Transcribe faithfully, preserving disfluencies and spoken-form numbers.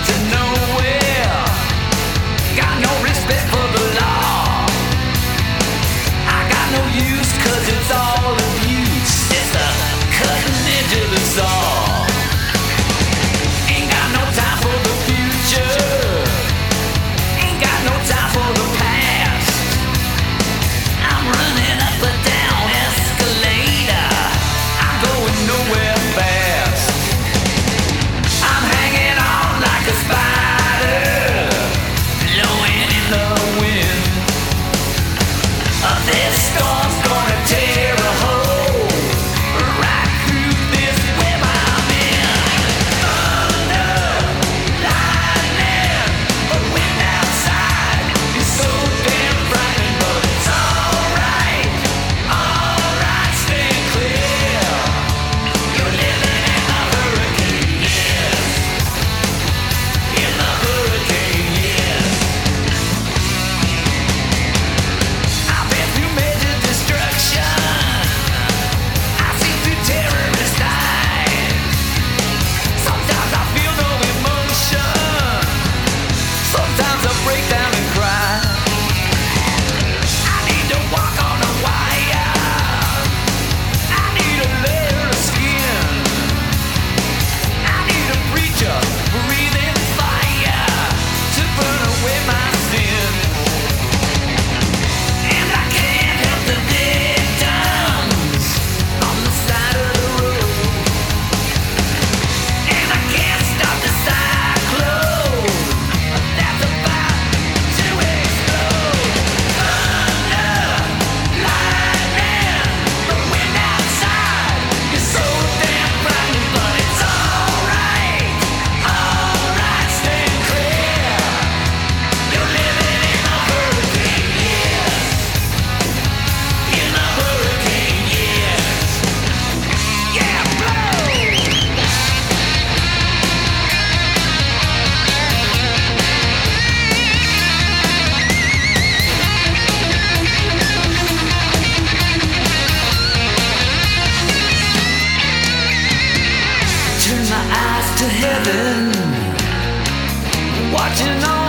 to nowhere. Got no respect for the law. I got no use 'cause it's all abuse. It's the cutting edge of the saw. Ain't got no time for the future. Ain't got no time for the past. I'm running up a down escalator. I'm going nowhere fast. I'm hanging on like a spider, blowing in the wind. Uh, this storm's gonna tear a hole right through this web I'm in. Thunder, lightning, the wind outside is so damn frightening, but it's alright, alright, stay clear. You're living in the hurricane, yes, in the hurricane, yes. I've been through major destruction. I've seen through terrorist eyes. Sometimes I feel no emotion. Sometimes I break down and cry. I need to walk on a wire. I need a layer of skin. I need a preacher breathing fire to burn away my sin. And I can't help the victims on the side of the road. And I can't stop the cyclone that's about to explode. Thunder, lightning, the wind outside is so damn frightening, but it's alright, alright, stay clear. You're living in a hurricane, yes, in a hurricane, yes. Yeah, blow! Turn my eyes to heaven, watching all